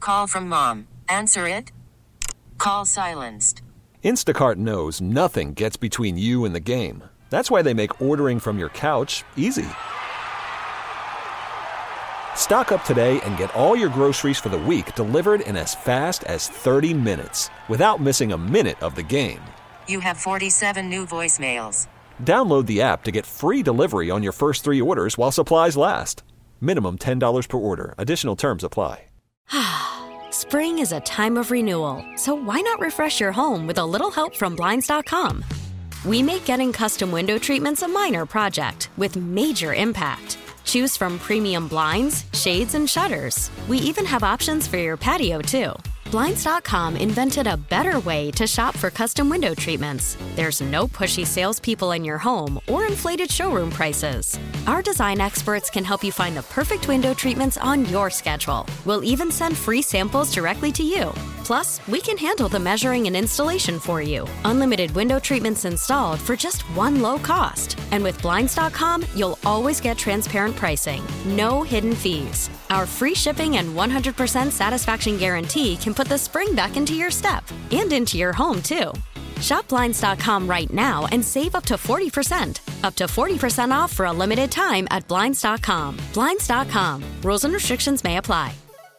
Call from mom. Answer it. Call silenced. Instacart knows nothing gets between you and the game. That's why they make ordering from your couch easy. Stock up today and get all your groceries for the week delivered in as fast as 30 minutes without missing a minute of the game. You have 47 new voicemails. Download the app to get free delivery on your first 3 orders while supplies last. Minimum $10 per order. Additional terms apply. Spring is a time of renewal, so why not refresh your home with a little help from Blinds.com? We make getting custom window treatments a minor project with major impact. Choose from premium blinds, shades, and shutters. We even have options for your patio, too. Blinds.com invented a better way to shop for custom window treatments. There's no pushy salespeople in your home or inflated showroom prices. Our design experts can help you find the perfect window treatments on your schedule. We'll even send free samples directly to you. Plus, we can handle the measuring and installation for you. Unlimited window treatments installed for just one low cost. And with Blinds.com, you'll always get transparent pricing. No hidden fees. Our free shipping and 100% satisfaction guarantee can put the spring back into your step and into your home, too. Shop Blinds.com right now and save up to 40%. Up to 40% off for a limited time at Blinds.com. Blinds.com. Rules and restrictions may apply.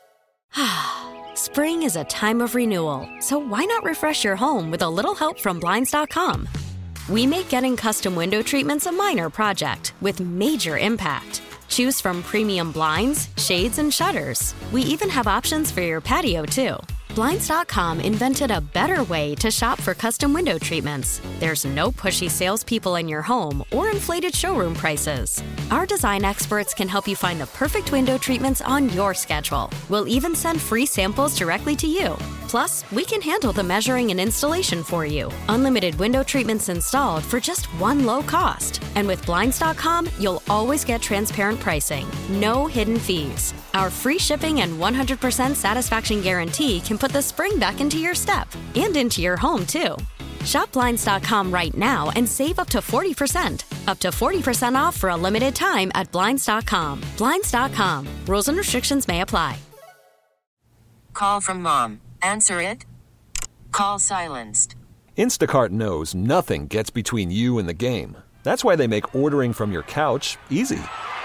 Spring is a time of renewal, so why not refresh your home with a little help from Blinds.com? We make getting custom window treatments a minor project with major impact. Choose from premium blinds, shades, and shutters. We even have options for your patio, too. Blinds.com invented a better way to shop for custom window treatments. There's no pushy salespeople in your home or inflated showroom prices. Our design experts can help you find the perfect window treatments on your schedule. We'll even send free samples directly to you. Plus, we can handle the measuring and installation for you. Unlimited window treatments installed for just one low cost. And with Blinds.com, you'll always get transparent pricing. No hidden fees. Our free shipping and 100% satisfaction guarantee can put the spring back into your step and into your home, too. Shop Blinds.com right now and save up to 40%. Up to 40% off for a limited time at Blinds.com. Blinds.com. Rules and restrictions may apply. Call from mom. Answer it. Call silenced. Instacart knows nothing gets between you and the game. That's why they make ordering from your couch easy.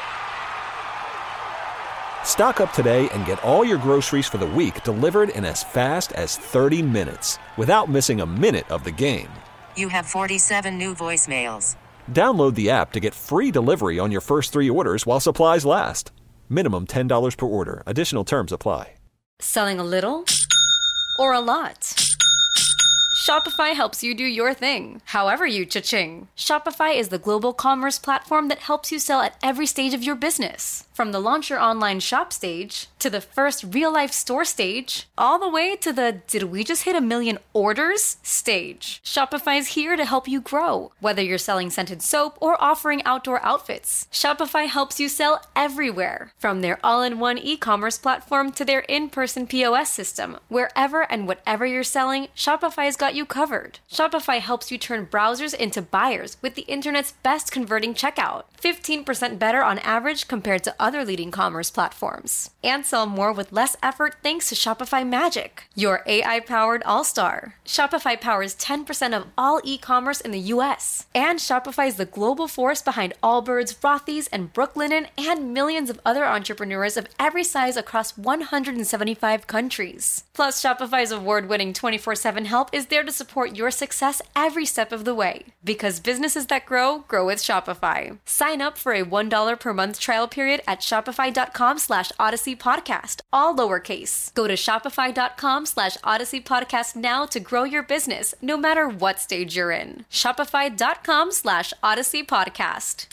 Stock up today and get all your groceries for the week delivered in as fast as 30 minutes without missing a minute of the game. You have 47 new voicemails. Download the app to get free delivery on your first 3 orders while supplies last. Minimum $10 per order. Additional terms apply. Selling a little or a lot? Shopify helps you do your thing, however you cha-ching. Shopify is the global commerce platform that helps you sell at every stage of your business. From the launch your online shop stage, to the first real-life store stage, all the way to the did we just hit 1 million orders stage. Shopify is here to help you grow. Whether you're selling scented soap or offering outdoor outfits, Shopify helps you sell everywhere. From their all-in-one e-commerce platform to their in-person POS system, wherever and whatever you're selling, Shopify's got you covered. Shopify helps you turn browsers into buyers with the internet's best converting checkout. 15% better on average compared to other leading commerce platforms. And sell more with less effort thanks to Shopify Magic, your AI-powered all-star. Shopify powers 10% of all e-commerce in the US. And Shopify is the global force behind Allbirds, Rothy's, and Brooklinen, and millions of other entrepreneurs of every size across 175 countries. Plus, Shopify's award-winning 24/7 help is there to support your success every step of the way. Because businesses that grow, grow with Shopify. Sign up for a $1 per month trial period at shopify.com/Odyssey Podcast, all lowercase. Go to shopify.com/Odyssey Podcast now to grow your business, no matter what stage you're in. Shopify.com/Odyssey Podcast.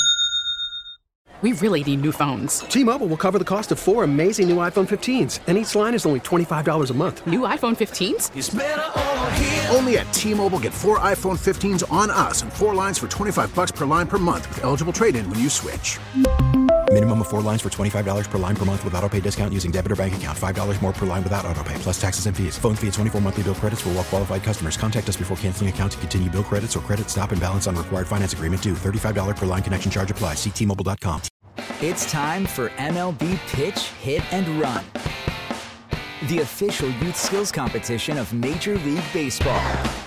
We really need new phones. T-Mobile will cover the cost of 4 amazing new iPhone 15s, and each line is only $25 a month. New iPhone 15s? It's better over here. Only at T-Mobile, get 4 iPhone 15s on us and 4 lines for $25 per line per month with eligible trade-in when you switch. Minimum of 4 lines for $25 per line per month with autopay discount using debit or bank account. $5 more per line without autopay, plus taxes and fees. Phone fee at 24 monthly bill credits for well-qualified customers. Contact us before canceling account to continue bill credits or credit stop and balance on required finance agreement due. $35 per line connection charge applies. See T-Mobile.com. It's time for MLB Pitch, Hit, and Run. the official youth skills competition of Major League Baseball.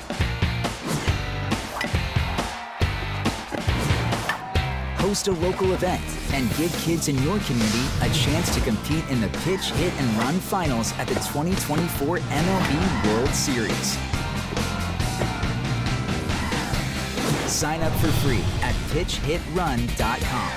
Host a local event and give kids in your community a chance to compete in the Pitch, Hit, and Run Finals at the 2024 MLB World Series. Sign up for free at pitchhitrun.com.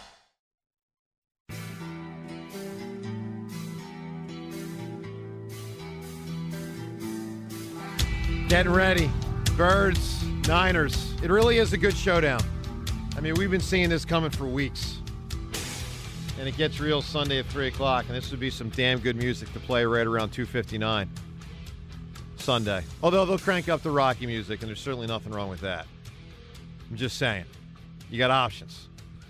Getting ready. Birds, Niners. It really is a good showdown. I mean, we've been seeing this coming for weeks. And it gets real Sunday at 3 o'clock, and this would be some damn good music to play right around 2:59 Sunday. Although they'll crank up the Rocky music, and there's certainly nothing wrong with that. I'm just saying. You got options.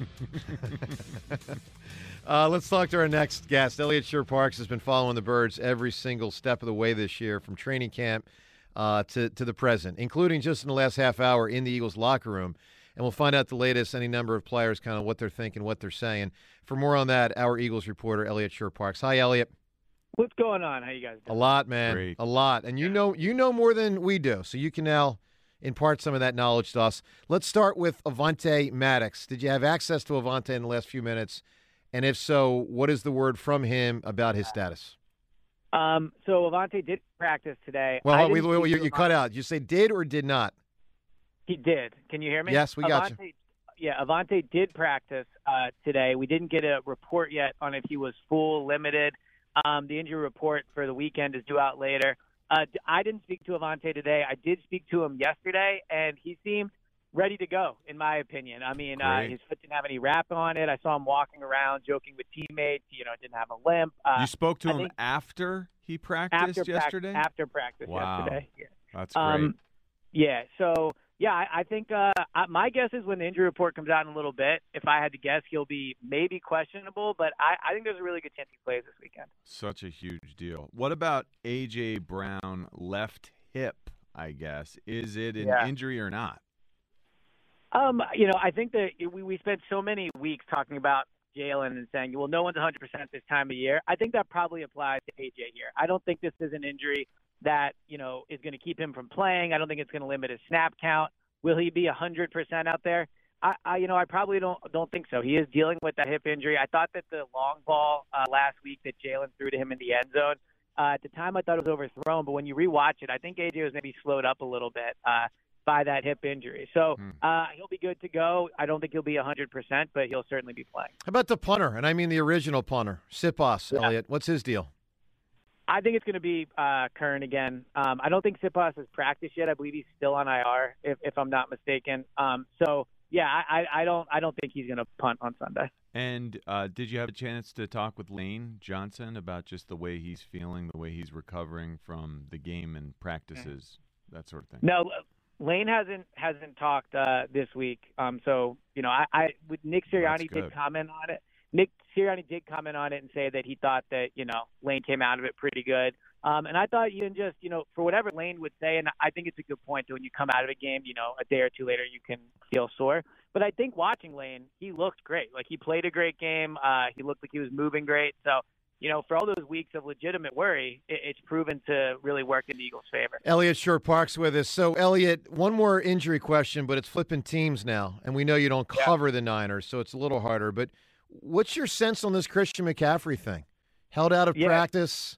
Let's talk to our next guest. Elliot Shorr-Parks has been following the Birds every single step of the way this year, from training camp to the present, including just in the last half hour in the Eagles locker room. And we'll find out the latest, any number of players, kind of what they're thinking, what they're saying. For more on that, our Eagles reporter, Elliot Shorr-Parks. Hi, Elliot. What's going on? How you guys doing? A lot, man. Great. A lot. And you know more than we do, so you can now impart some of that knowledge to us. Let's start with Avonte Maddox. Did you have access to Avonte in the last few minutes? And if so, what is the word from him about his status? So Avonte did practice today. Well, you cut out. You say did or did not? He did. Can you hear me? Yes, we got you. Yeah, Avonte did practice today. We didn't get a report yet on if he was full, limited. The injury report for the weekend is due out later. I didn't speak to Avonte today. I did speak to him yesterday, and he seemed ready to go, in my opinion. I mean, his foot didn't have any wrap on it. I saw him walking around, joking with teammates. Didn't have a limp. You spoke to him after he practiced yesterday? After practice yesterday. Yeah. That's great. Yeah, so... Yeah, I think my guess is when the injury report comes out in a little bit, if I had to guess, he'll be maybe questionable, but I think there's a really good chance he plays this weekend. Such a huge deal. What about A.J. Brown left hip, I guess? Is it an injury or not? I think that we spent so many weeks talking about Jalen and saying, well, no one's 100% this time of year. I think that probably applies to A.J. here. I don't think this is an injury that, is going to keep him from playing. I don't think it's going to limit his snap count. Will he be 100% out there? I probably don't think so. He is dealing with that hip injury. I thought that the long ball last week that Jalen threw to him in the end zone, at the time I thought it was overthrown, but when you rewatch it, I think AJ was maybe slowed up a little bit by that hip injury. So he'll be good to go. I don't think he'll be 100%, but he'll certainly be playing. How about the punter? And I mean the original punter, Siposs, Elliot. What's his deal? I think it's going to be Kern again. I don't think Siposs has practiced yet. I believe he's still on IR, if I'm not mistaken. I don't think he's going to punt on Sunday. And did you have a chance to talk with Lane Johnson about just the way he's feeling, the way he's recovering from the game and practices, that sort of thing? No, Lane hasn't talked this week. With Nick Sirianni did comment on it. Nick Sirianni did comment on it and say that he thought that, Lane came out of it pretty good. And I thought you can just, for whatever Lane would say, and I think it's a good point that when you come out of a game, a day or two later, you can feel sore. But I think watching Lane, he looked great. Like, he played a great game. He looked like he was moving great. So, for all those weeks of legitimate worry, it's proven to really work in the Eagles' favor. Elliot Shorr-Parks with us. So, Elliot, one more injury question, but it's flipping teams now. And we know you don't cover the Niners, so it's a little harder. But what's your sense on this Christian McCaffrey thing? Held out of practice.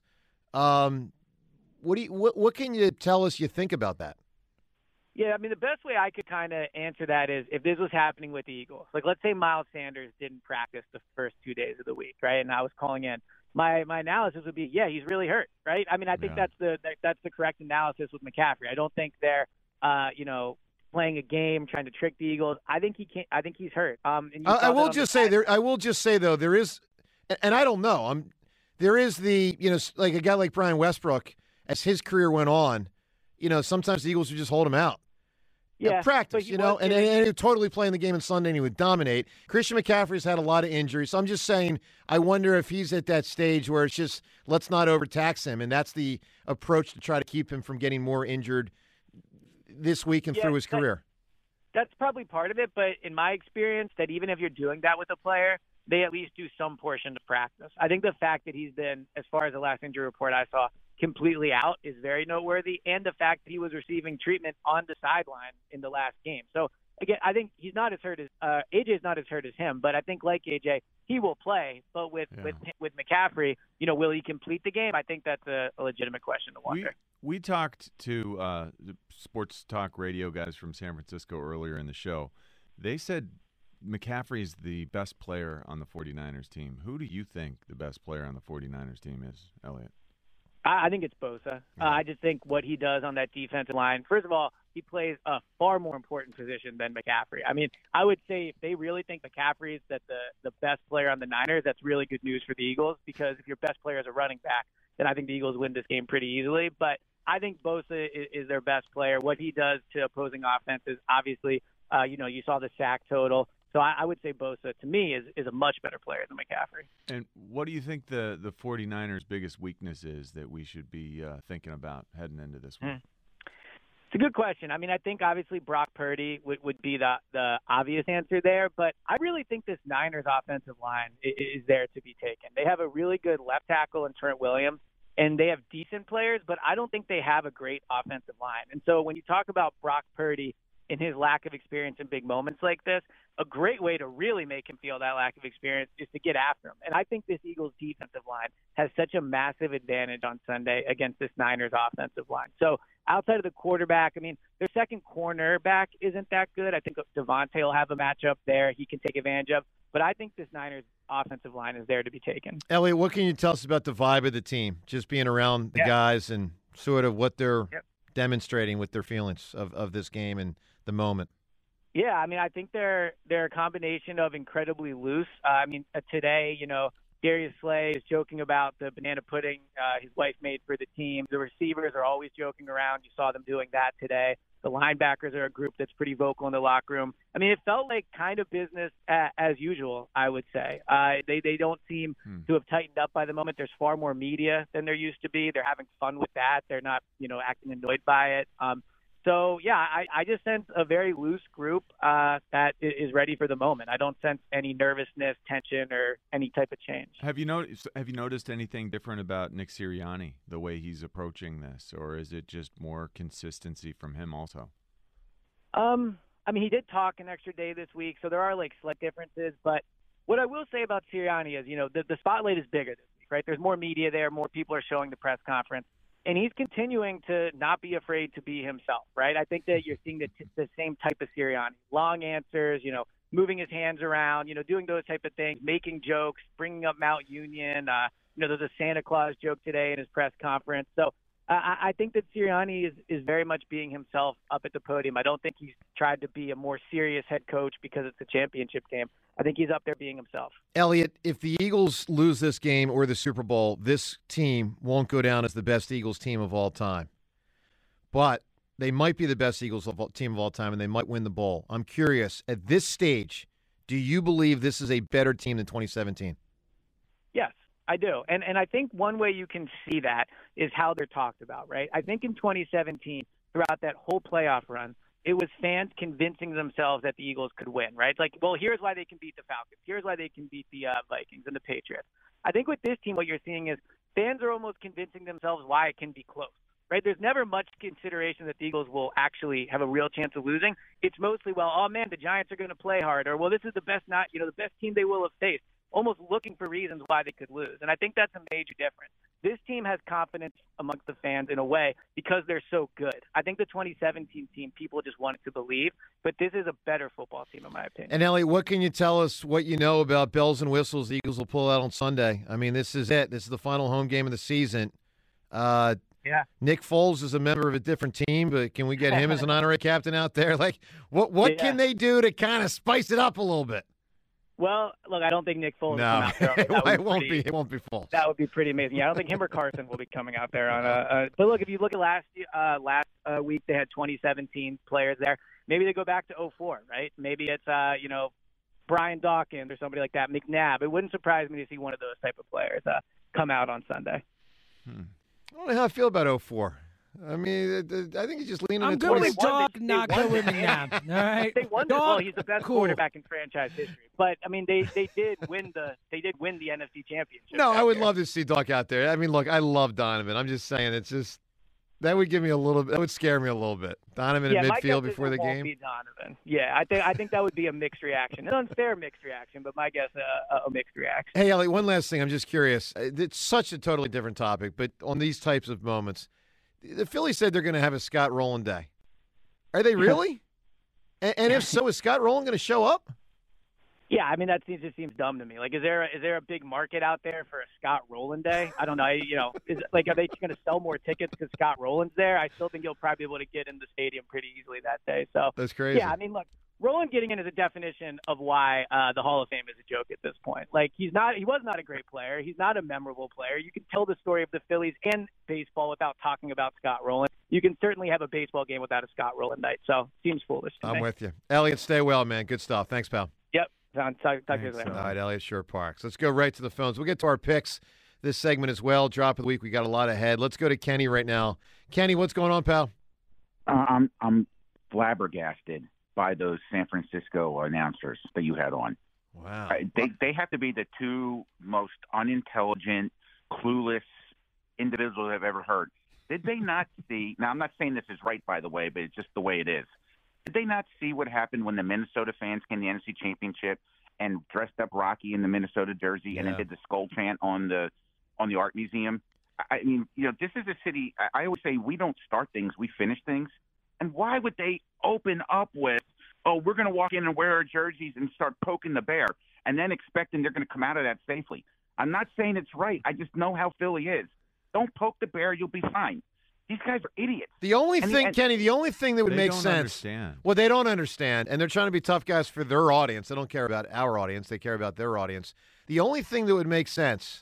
What can you tell us you think about that? Yeah, I mean, the best way I could kind of answer that is if this was happening with the Eagles. Like, let's say Miles Sanders didn't practice the first 2 days of the week, right? And I was calling in. My analysis would be, he's really hurt, right? I mean, I think that's the correct analysis with McCaffrey. I don't think they're, playing a game, trying to trick the Eagles. I think he's hurt. I will just say though, there is, and I don't know. There is the, like a guy like Brian Westbrook, as his career went on, sometimes the Eagles would just hold him out. Yeah, practice, and he would totally play in the game on Sunday and he would dominate. Christian McCaffrey's had a lot of injuries. So I'm just saying, I wonder if he's at that stage where it's just, let's not overtax him. And that's the approach to try to keep him from getting more injured this week and through his career. That's probably part of it. But in my experience, that even if you're doing that with a player, they at least do some portion of practice. I think the fact that he's been, as far as the last injury report I saw, completely out is very noteworthy, and the fact that he was receiving treatment on the sideline in the last game. So, again, I think he's not as hurt as AJ's not as hurt as him, but I think like AJ, he will play. But with McCaffrey, will he complete the game? I think that's a legitimate question to wonder. We talked to the sports talk radio guys from San Francisco earlier in the show. They said McCaffrey is the best player on the 49ers team. Who do you think the best player on the 49ers team is, Elliot? I think it's Bosa. I just think what he does on that defensive line, first of all, he plays a far more important position than McCaffrey. I mean, I would say if they really think McCaffrey is the best player on the Niners, that's really good news for the Eagles, because if your best player is a running back, then I think the Eagles win this game pretty easily. But I think Bosa is their best player. What he does to opposing offenses, obviously, you saw the sack total. So I would say Bosa, to me, is a much better player than McCaffrey. And what do you think the 49ers' biggest weakness is that we should be thinking about heading into this one? It's a good question. I mean, I think obviously Brock Purdy would be the obvious answer there, but I really think this Niners offensive line is there to be taken. They have a really good left tackle in Trent Williams, and they have decent players, but I don't think they have a great offensive line. And so when you talk about Brock Purdy in his lack of experience in big moments like this, a great way to really make him feel that lack of experience is to get after him. And I think this Eagles defensive line has such a massive advantage on Sunday against this Niners offensive line. So outside of the quarterback, I mean, their second cornerback isn't that good. I think Devontae will have a matchup there he can take advantage of. But I think this Niners offensive line is there to be taken. Elliot, what can you tell us about the vibe of the team, just being around the guys and sort of what they're demonstrating with their feelings of this game and the moment? Yeah, I mean, I think they're a combination of incredibly loose. Today, Darius Slay is joking about the banana pudding his wife made for the team. The receivers are always joking around. You saw them doing that today. The linebackers are a group that's pretty vocal in the locker room. I mean, it felt like kind of business as usual, I would say. They don't seem to have tightened up by the moment. There's far more media than there used to be. They're having fun with that. They're not, acting annoyed by it. So, yeah, I just sense a very loose group that is ready for the moment. I don't sense any nervousness, tension, or any type of change. Have you noticed anything different about Nick Sirianni, the way he's approaching this, or is it just more consistency from him also? He did talk an extra day this week, so there are slight differences. But what I will say about Sirianni is, the spotlight is bigger this week, right? There's more media there, more people are showing the press conference. And he's continuing to not be afraid to be himself, right? I think that you're seeing the same type of Sirianni. Long answers, moving his hands around, doing those type of things, making jokes, bringing up Mount Union. There's a Santa Claus joke today in his press conference. So I think that Sirianni is very much being himself up at the podium. I don't think he's tried to be a more serious head coach because it's a championship game. I think he's up there being himself. Elliot, if the Eagles lose this game or the Super Bowl, this team won't go down as the best Eagles team of all time. But they might be the best Eagles team of all time, and they might win the bowl. I'm curious, at this stage, do you believe this is a better team than 2017? Yes, I do. And I think one way you can see that is how they're talked about, right? I think in 2017, throughout that whole playoff run, it was fans convincing themselves that the Eagles could win, right? Here's why they can beat the Falcons. Here's why they can beat the Vikings and the Patriots. I think with this team, what you're seeing is fans are almost convincing themselves why it can be close, right? There's never much consideration that the Eagles will actually have a real chance of losing. It's mostly, the Giants are going to play hard, or, this is the best team they will have faced, almost looking for reasons why they could lose. And I think that's a major difference. This team has confidence amongst the fans in a way because they're so good. I think the 2017 team, people just wanted to believe, but this is a better football team in my opinion. And, Elliot, what can you tell us what you know about bells and whistles the Eagles will pull out on Sunday? I mean, this is it. This is the final home game of the season. Nick Foles is a member of a different team, but can we get him as an honorary captain out there? What can they do to kind of spice it up a little bit? Well, look, I don't think Nick Foles will come out there. It won't be Foles. That would be pretty amazing. Yeah, I don't think him or Carson will be coming out there on but look, if you look at last week, they had 2017 players there. Maybe they go back to 2004, right? Maybe it's Brian Dawkins or somebody like that, McNabb. It wouldn't surprise me to see one of those type of players come out on Sunday. I don't know how I feel about 2004. I mean, I think he's just leaning I'm into good what with Doc, not good with McNabb. All right. They won. Dog, Well, he's the best cool. quarterback in franchise history. But I mean, they did win the NFC Championship. No, I would year. love to see Doc out there. I mean, look, I love Donovan. I'm just saying, it's just that would give me that would scare me a little bit. Donovan in my guess midfield is before it the won't game. be Donovan. Yeah, I think that would be a mixed reaction, an unfair mixed reaction, but my guess a mixed reaction. Hey, Elliot, one last thing. I'm just curious. It's such a totally different topic, but on these types of moments, the Phillies said they're going to have a Scott Rowland day. Are they really? and if so, is Scott Rowland going to show up? Yeah, I mean, just seems dumb to me. Like, is there a big market out there for a Scott Rowland day? I don't know. Are they going to sell more tickets because Scott Rowland's there? I still think you'll probably be able to get in the stadium pretty easily that day. So that's crazy. Yeah, I mean, look, Rowland getting in is a definition of why the Hall of Fame is a joke at this point. Like, he was not a great player. He's not a memorable player. You can tell the story of the Phillies and baseball without talking about Scott Rowland. You can certainly have a baseball game without a Scott Rowland night. So seems foolish to me. I'm with you. Elliot, stay well, man. Good stuff. Thanks, pal. Yep. Talk to you later. All right, Elliot Shore Parks. Let's go right to the phones. We'll get to our picks this segment as well. Drop of the week. We got a lot ahead. Let's go to Kenny right now. Kenny, what's going on, pal? I'm flabbergasted by those San Francisco announcers that you had on. Wow. They have to be the two most unintelligent, clueless individuals I've ever heard. Did they not see – now, I'm not saying this is right, by the way, but it's just the way it is. Did they not see what happened when the Minnesota fans came to the NFC Championship and dressed up Rocky in the Minnesota jersey and then did the skull chant on the Art Museum? I mean, this is a city. I always say we don't start things, we finish things. And why would they open up with, oh, we're going to walk in and wear our jerseys and start poking the bear and then expecting they're going to come out of that safely? I'm not saying it's right. I just know how Philly is. Don't poke the bear. You'll be fine. These guys are idiots. The only thing, Kenny, the only thing that would make sense. Understand. Well, they don't understand, and they're trying to be tough guys for their audience. They don't care about our audience. They care about their audience. The only thing that would make sense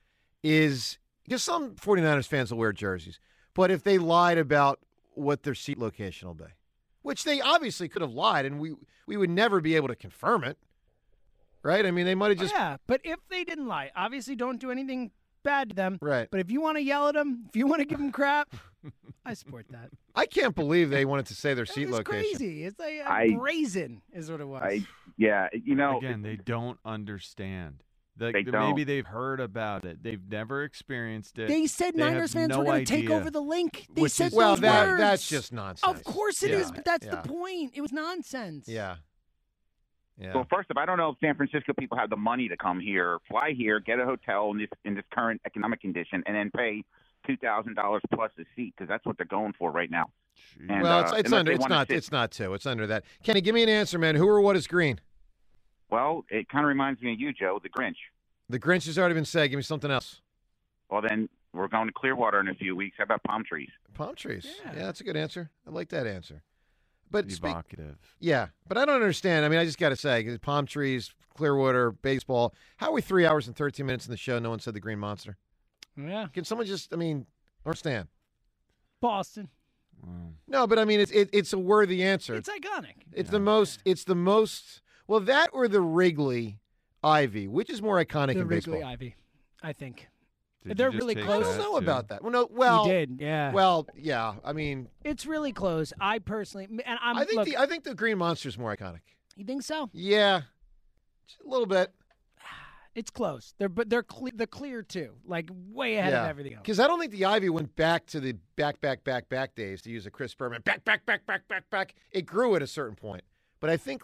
is, because some 49ers fans will wear jerseys, but if they lied about what their seat location will be, which they obviously could have lied, and we would never be able to confirm it, right? I mean, they might have just. Yeah, but if they didn't lie, obviously don't do anything bad to them. Right. But if you want to yell at them, if you want to give them crap, I support that. I can't believe they wanted to say their seat It's location. crazy. It's like brazen is what it was. Again, they don't understand. They don't. Maybe they've heard about it. They've never experienced it. They said Niners fans were going to take over the link. They said those words. That's just nonsense. Of course it is, but that's the point. It was nonsense. Yeah. Yeah. Well, first of all, I don't know if San Francisco people have the money to come here, fly here, get a hotel in this current economic condition, and then pay $2,000 plus a seat, because that's what they're going for right now. And, well, it's under. It's not two. It's under that. Kenny, give me an answer, man. Who or what is green? Well, it kind of reminds me of you, Joe, the Grinch. The Grinch has already been said. Give me something else. Well, then we're going to Clearwater in a few weeks. How about palm trees? Palm trees. Yeah, that's a good answer. I like that answer. But evocative. Yeah, but I don't understand. I mean, I just got to say, palm trees, Clearwater, baseball. How are we 3 hours and 13 minutes in the show? No one said the Green Monster. Yeah. Can someone just? I mean, understand? Boston. No, but I mean, it's a worthy answer. It's iconic. It's the most. It's the most. Well, that or the Wrigley Ivy, which is more iconic in baseball? The Wrigley Ivy, I think. Did They're you just really take close. I don't know too? about that. Well, no. Well, you did, yeah. Well, yeah. I mean, it's really close. I personally, and I think the Green Monster is more iconic. You think so? Yeah, just a little bit. It's close. They're the clear too, like way ahead of everything else. Because I don't think the Ivy went back to the back days, to use a Chris Berman. Back. It grew at a certain point, but I think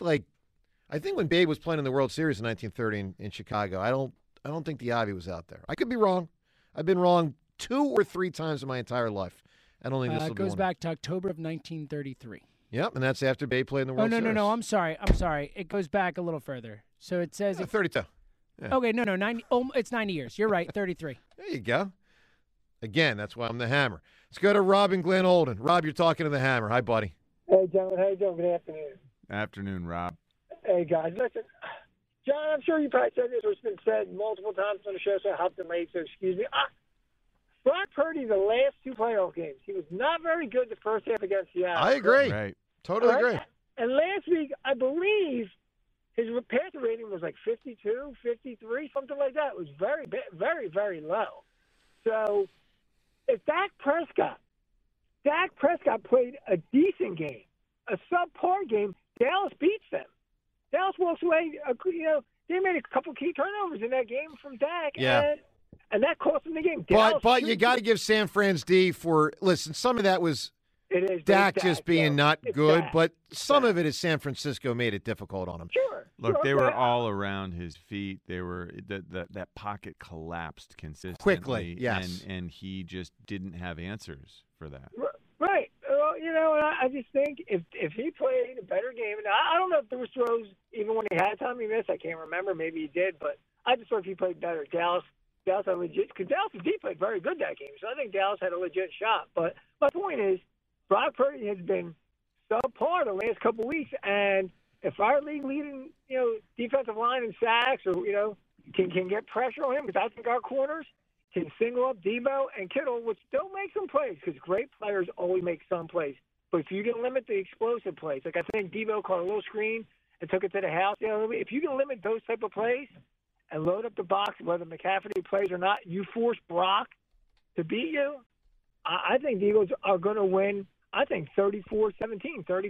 when Babe was playing in the World Series in 1930 in Chicago, I don't think the Ivy was out there. I could be wrong. I've been wrong 2 or 3 times in my entire life. I don't think this will it be goes one. back to October of 1933. Yep, and that's after Babe played in the World Series. No. I'm sorry. It goes back a little further. So it says 32. Yeah. Okay, no, 90. Oh, it's 90 years. You're right, 33. There you go. Again, that's why I'm the Hammer. Let's go to Rob in Glen Olden. Rob, you're talking to the Hammer. Hi, buddy. Hey, gentlemen. How you doing? Good afternoon. Afternoon, Rob. Hey, guys. Listen, John, I'm sure you probably said this, or it's been said multiple times on the show, so I hopped in late, so excuse me. Brock Purdy, the last 2 playoff games, he was not very good the first half against Seattle. I agree. Right. Totally agree. And last week, I believe his passer rating was like 52, 53, something like that. It was very, very, very low. So if Dak Prescott Dak Prescott played a decent game, a subpar game. Dallas beats them. Dallas walks away. They made a couple key turnovers in that game from Dak. Yeah. And that cost them the game. But you got to give San Fran's D for listen. Some of that was Dak just being not good, but some of it is San Francisco made it difficult on him. Sure. Look, they were all around his feet. They were that pocket collapsed consistently Quickly, yes, and he just didn't have answers for that. Right. Well, I just think if he played a better game, and I don't know if there was throws even when he had time he missed. I can't remember. Maybe he did, but I just thought if he played better, Dallas had legit, because Dallas' D played very good that game, so I think Dallas had a legit shot. But my point is, Brock Purdy has been subpar the last couple of weeks, and if our league leading, defensive line in sacks or can get pressure on him, because I think our corners can single up Debo and Kittle, which don't make some plays, because great players always make some plays. But if you can limit the explosive plays, like I think Debo caught a little screen and took it to the house, if you can limit those type of plays and load up the box, whether McCaffrey plays or not, you force Brock to beat you. I think the Eagles are going to win. I think 34-17, 35-17.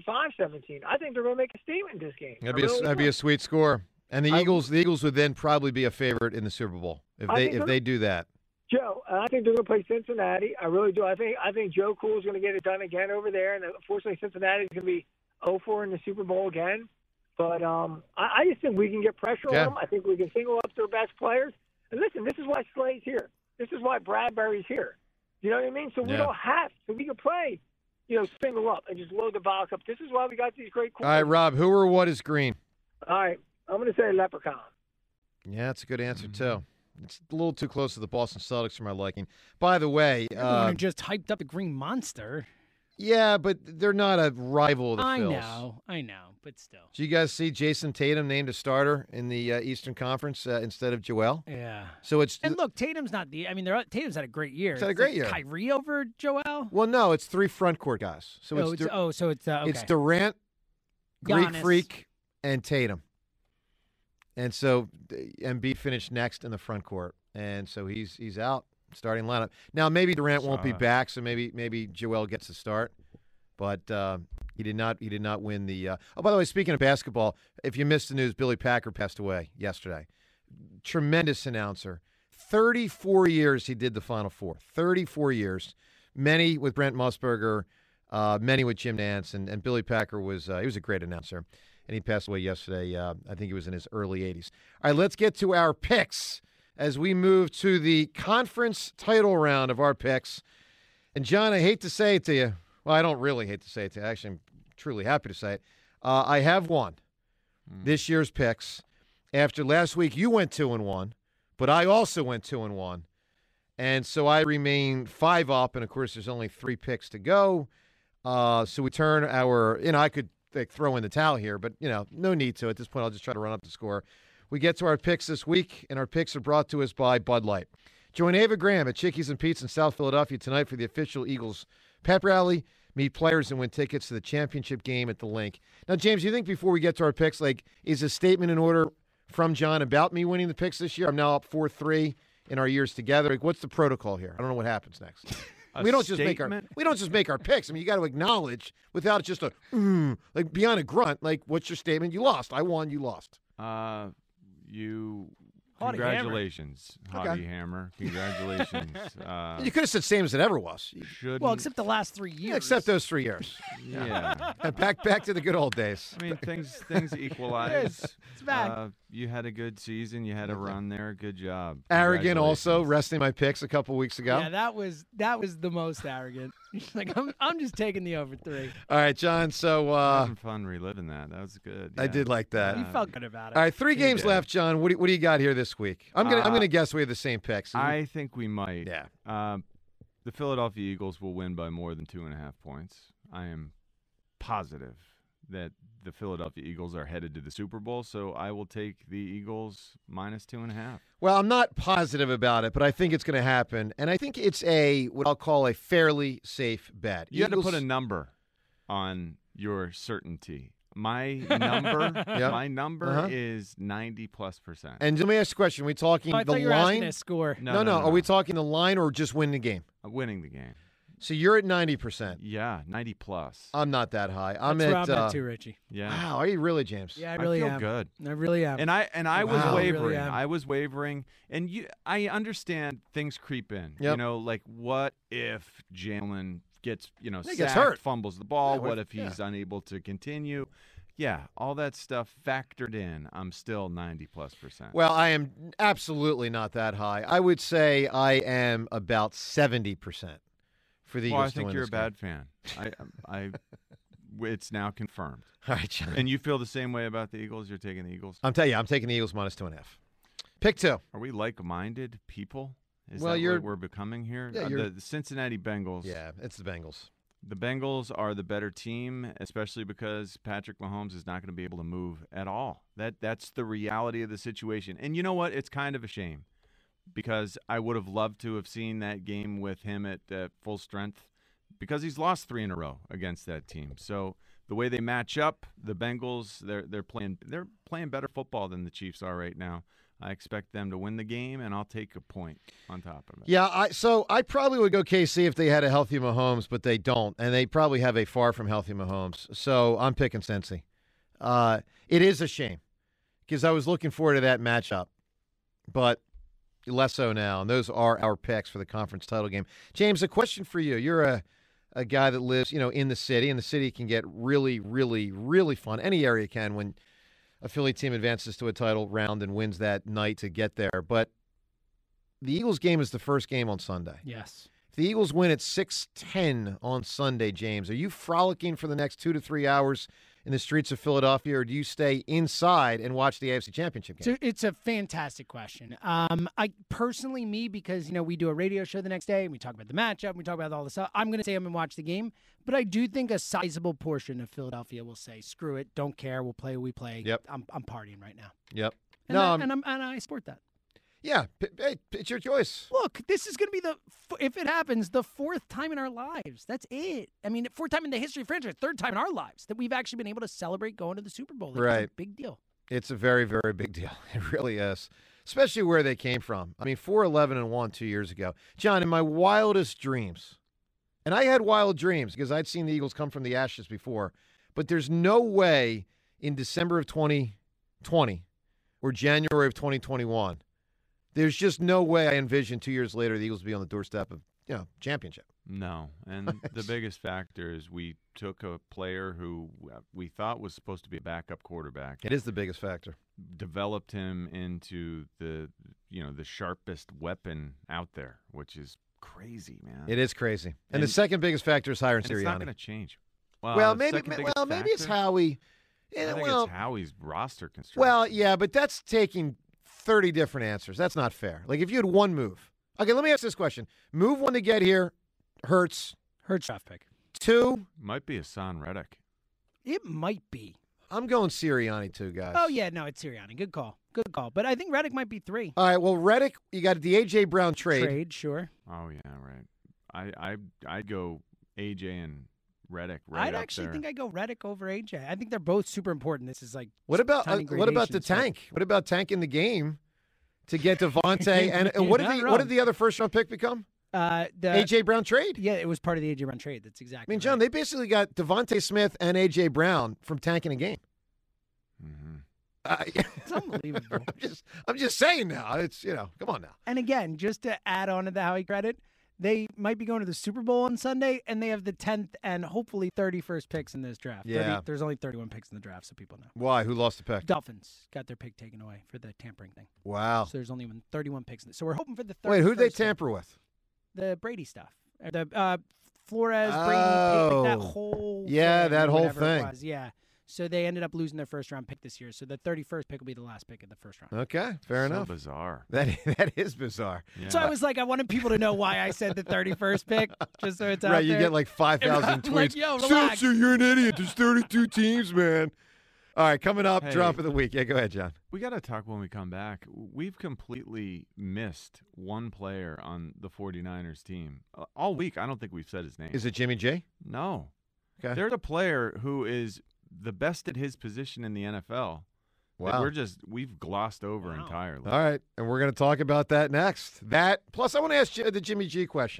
I think they're going to make a statement this game. That'd be a sweet score. And the Eagles would then probably be a favorite in the Super Bowl if they do that. Joe, I think they're going to play Cincinnati. I really do. I think Joe Cool is going to get it done again over there, and unfortunately Cincinnati is going to be 0-4 in the Super Bowl again. But I just think we can get pressure on them. I think we can single up their best players. And listen, this is why Slay's here. This is why Bradbury's here. You know what I mean? So we don't have to. We can play, single up and just load the box up. This is why we got these great corners. All right, Rob, who or what is green? All right, I'm going to say Leprechaun. Yeah, that's a good answer, too. It's a little too close to the Boston Celtics for my liking. By the way, everyone just hyped up the Green Monster. Yeah, but they're not a rival of the Phils. I know, but still. Did you guys see Jason Tatum named a starter in the Eastern Conference instead of Joel? Yeah. So it's and look, Tatum's not the. I mean, Tatum's had a great year. He's had a great year. Kyrie over Joel. Well, no, it's three front court guys. So it's okay. It's Durant, Greek Giannis. Freak, and Tatum. And so Embiid finished next in the front court, and so he's out. Starting lineup. Now, maybe Durant won't be back, so maybe Joel gets the start. But he did not win the oh, by the way, speaking of basketball, if you missed the news, Billy Packer passed away yesterday. Tremendous announcer. 34 years he did the Final Four. 34 years. Many with Brent Musburger, many with Jim Nantz, and Billy Packer was he was a great announcer. And he passed away yesterday. I think he was in his early 80s. All right, let's get to our picks as we move to the conference title round of our picks. And, John, I hate to say it to you. Well, I don't really hate to say it to you. Actually, I'm truly happy to say it. I have won this year's picks. After last week, you went 2-1, but I also went 2-1. And so I remain 5 up, and, of course, there's only 3 picks to go. So we turn our – I could throw in the towel here, but, no need to. At this point, I'll just try to run up the score. We get to our picks this week, and our picks are brought to us by Bud Light. Join Ava Graham at Chickies and Pete's in South Philadelphia tonight for the official Eagles pep rally. Meet players and win tickets to the championship game at the Link. Now, James, you think before we get to our picks, is a statement in order from John about me winning the picks this year? I'm now up 4-3 in our years together. What's the protocol here? I don't know what happens next. We don't just make our picks. I mean, you got to acknowledge without just beyond a grunt. What's your statement? You lost. I won. You lost. Congratulations, Hottie Hammer. Congratulations. You could have said same as it ever was. Well, except the last 3 years. Yeah, except those 3 years. Yeah. back to the good old days. I mean, things equalize. It's back. You had a good season. You had a run there. Good job. Arrogant also, resting my picks a couple weeks ago. Yeah, that was the most arrogant. I'm just taking the over 3. All right, John. So having fun reliving that. That was good. Yeah. I did like that. You felt good about it. All right, 3 games left, John. What do you got here this week? I'm gonna guess we have the same picks. I think we might. Yeah. The Philadelphia Eagles will win by more than 2.5 points. I am positive that the Philadelphia Eagles are headed to the Super Bowl, so I will take the Eagles minus 2.5. Well, I'm not positive about it, but I think it's going to happen, and I think it's what I'll call a fairly safe bet. You had to put a number on your certainty. My number is 90+%. And let me ask you a question: are we talking the you were line? Asking a score. No. Are we talking the line or just winning the game? Winning the game. So you're at 90%. Yeah, 90 plus. I'm not that high. I'm That's at where I'm at too, Richie. Yeah. Wow, are you really, James? Yeah, I really feel am. good. I really am. And I was Wow. wavering. Really am. I was wavering, and I understand things creep in. Yep. You know, like what if Jalen gets He sacked, gets hurt. fumbles the ball? Yeah, What if he's unable to continue? Yeah, all that stuff factored in. I'm still 90+%. Well, I am absolutely not that high. I would say I am about 70% for the Eagles. I to think win you're a this game. bad fan. It's now confirmed. All right, John. And you feel the same way about the Eagles? You're taking the Eagles? I'm taking the Eagles -2.5. Pick 2. Are we like-minded people? Is Well, that you're- what we're becoming here? Yeah, The Cincinnati Bengals. Yeah, it's the Bengals. The Bengals are the better team, especially because Patrick Mahomes is not going to be able to move at all. That's the reality of the situation. And you know what? It's kind of a shame because I would have loved to have seen that game with him at full strength because he's lost 3 in a row against that team. So the way they match up, the Bengals, they're playing better football than the Chiefs are right now. I expect them to win the game, and I'll take a point on top of it. Yeah, I probably would go KC if they had a healthy Mahomes, but they don't, and they probably have a far from healthy Mahomes. So I'm picking Cincy. It is a shame because I was looking forward to that matchup, but less so now, and those are our picks for the conference title game. James, a question for you. You're a guy that lives, in the city, and the city can get really, really, really fun. Any area can when a Philly team advances to a title round and wins that night to get there. But the Eagles game is the first game on Sunday. Yes. If the Eagles win at 6:10 on Sunday, James, are you frolicking for the next 2 to 3 hours in the streets of Philadelphia, or do you stay inside and watch the AFC Championship game? So it's a fantastic question. I personally, because we do a radio show the next day and we talk about the matchup, and we talk about all this stuff. I'm going to say I'm going to watch the game, but I do think a sizable portion of Philadelphia will say, "Screw it, don't care. We'll play what we play." Yep. I'm partying right now. Yep. And I support that. Yeah, hey, it's your choice. Look, this is going to be if it happens, the 4th time in our lives. That's it. I mean, 4th time in the history of franchise, 3rd time in our lives that we've actually been able to celebrate going to the Super Bowl. Right. It's a big deal. It's a very, very big deal. It really is, especially where they came from. I mean, 4-11-1 2 years ago. John, in my wildest dreams, and I had wild dreams because I'd seen the Eagles come from the ashes before, but there's no way in December of 2020 or January of 2021, there's just no way I envisioned 2 years later the Eagles would be on the doorstep of, championship. No, and the biggest factor is we took a player who we thought was supposed to be a backup quarterback. It is the biggest factor. Developed him into the sharpest weapon out there, which is crazy, man. It is crazy. And the second biggest factor is hiring Sirianni. It's not going to change. Maybe it's Howie. I think it's Howie's roster construction. Well, yeah, but that's taking 30 different answers. That's not fair. Like if you had one move. Okay, let me ask this question. Move 1 to get here, Hurts. Draft pick. 2. Might be Hassan Reddick. It might be. I'm going Sirianni too, guys. Oh, yeah, no, it's Sirianni. Good call. But I think Reddick might be 3. All right, well, Reddick, you got the A.J. Brown trade. Trade, sure. Oh, yeah, right. I'd go A.J. and Reddick right I'd up actually there. think I'd go Reddick over A.J. I think they're both super important. This is like What about tiny the tank? What about tanking the game to get Devontae? and what did the other first-round pick become? The A.J. Brown trade? Yeah, it was part of the A.J. Brown trade. That's exactly I mean, John, they basically got Devontae Smith and A.J. Brown from tanking a game. Mm-hmm. It's unbelievable. I'm just saying now. It's, come on now. And again, just to add on to the Howie credit, they might be going to the Super Bowl on Sunday, and they have the 10th and hopefully 31st picks in this draft. Yeah. There's only 31 picks in the draft, so people know. Why? Who lost the pick? Dolphins got their pick taken away for the tampering thing. Wow. So there's only 31 picks in this. So we're hoping for the 31st. Wait, who did they tamper with? The Brady stuff. The Flores, Brady, pick, that whole that whole whatever thing. It was. Yeah. So they ended up losing their first-round pick this year. So the 31st pick will be the last pick of the first round. Okay, fair enough. Bizarre. That is bizarre. Yeah. So I was like, I wanted people to know why I said the 31st pick, just so it's out there. Right, you get like 5,000 tweets. Like, yo, relax. Spencer, you're an idiot. There's 32 teams, man. All right, coming up, Hey. drop of the week. Yeah, go ahead, John. We got to talk when we come back. We've completely missed one player on the 49ers team. All week, I don't think we've said his name. Is it Jimmy G? No. Okay. There's a player who is the best at his position in the NFL. Wow. We've glossed over entirely. All right, and we're going to talk about that next. Plus, I want to ask the Jimmy G question.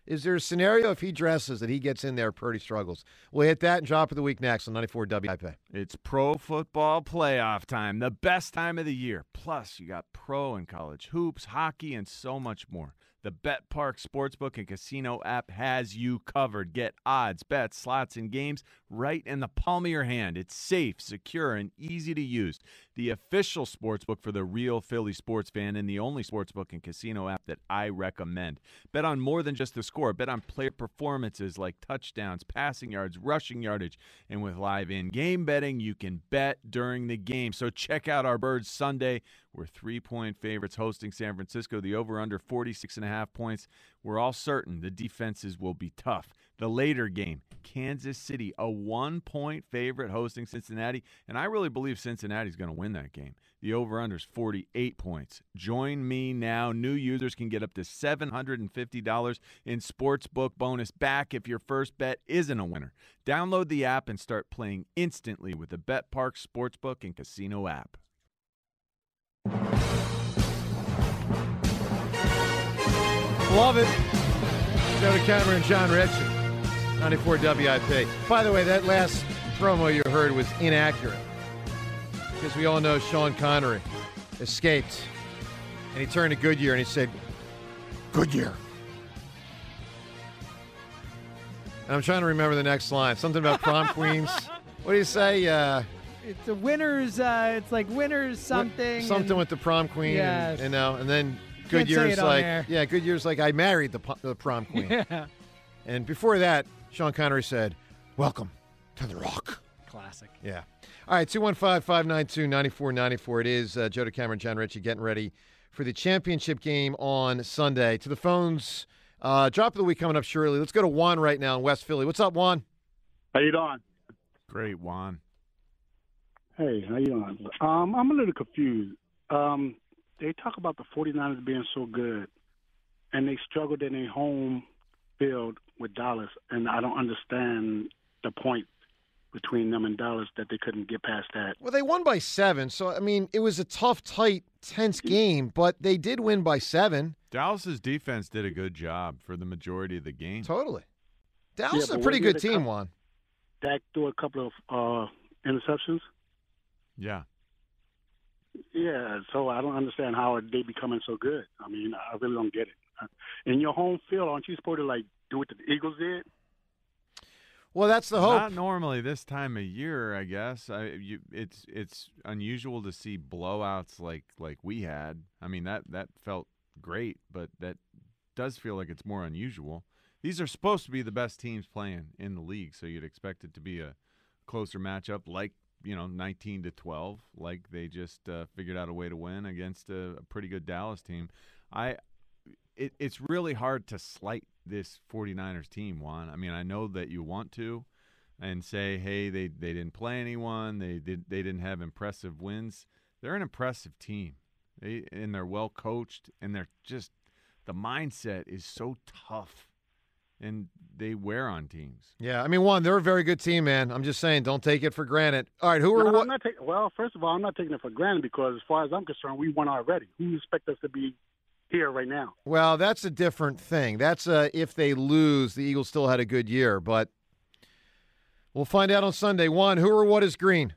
Is there a scenario if he dresses that he gets in there, Purdy struggles? We'll hit that and drop of the week next on 94 WIP. It's pro football playoff time, the best time of the year. Plus, you got pro and college hoops, hockey, and so much more. The BetPark Sportsbook and Casino app has you covered. Get odds, bets, slots, and games right in the palm of your hand. It's safe, secure, and easy to use. The official sportsbook for the real Philly sports fan and the only sportsbook and casino app that I recommend. Bet on more than just the score. Bet on player performances like touchdowns, passing yards, rushing yardage. And with live in-game betting, you can bet during the game. So check out our Birds Sunday. We're 3-point favorites hosting San Francisco. The over-under 46.5 points. We're all certain the defenses will be tough. The later game, Kansas City, a 1-point favorite hosting Cincinnati. And I really believe Cincinnati's going to win that game. The over-under is 48 points. Join me now. New users can get up to $750 in Sportsbook bonus back if your first bet isn't a winner. Download the app and start playing instantly with the BetPark Sportsbook and Casino app. Love it. Joe DeCamara and John Ritchie, 94 WIP. By the way, that last promo you heard was inaccurate because we all know Sean Connery escaped and he turned to Goodyear and he said, Goodyear. And I'm trying to remember the next line. Something about prom queens. What do you say? It's a winner's. It's like winners something. Something with the prom queen. Yes. And then Can't say Goodyear's it on like, air. yeah, Goodyear's like, I married the prom queen. Yeah. And before that, Sean Connery said, welcome to the Rock. Classic. Yeah. All right, 215-592-9494. It is Joe DeCamara and John Ritchie getting ready for the championship game on Sunday. To the phones, drop of the week coming up shortly. Let's go to Juan right now in West Philly. What's up, Juan? How you doing? Great, Juan. Hey, how you doing? I'm a little confused. They talk about the 49ers being so good, and they struggled in a home field with Dallas, and I don't understand the point between them and Dallas that they couldn't get past that. Well, they won by 7, so, I mean, it was a tough, tight, tense game, but they did win by 7. Dallas's defense did a good job for the majority of the game. Totally. Dallas is a pretty good team, Juan. Dak threw a couple of interceptions. Yeah. Yeah, so I don't understand how they becoming so good. I mean, I really don't get it. In your home field, aren't you supposed to, like, do what the Eagles did? Well, that's the hope. Not normally this time of year, I guess. It's unusual to see blowouts like we had. I mean, that felt great, but that does feel like it's more unusual. These are supposed to be the best teams playing in the league, so you'd expect it to be a closer matchup, like 19-12, like they just figured out a way to win against a pretty good Dallas team. It's really hard to slight this 49ers team, Juan. I mean, I know that you want to and say, hey, they didn't play anyone, they didn't have impressive wins. They're an impressive team. They're well coached, and they're just the mindset is so tough. And they wear on teams. Yeah, I mean, Juan, they're a very good team, man. I'm just saying, don't take it for granted. All right, well, first of all, I'm not taking it for granted because as far as I'm concerned, we won already. Who do you expect us to be here right now? Well, that's a different thing. That's if they lose, the Eagles still had a good year. But we'll find out on Sunday. Juan, who or what is green?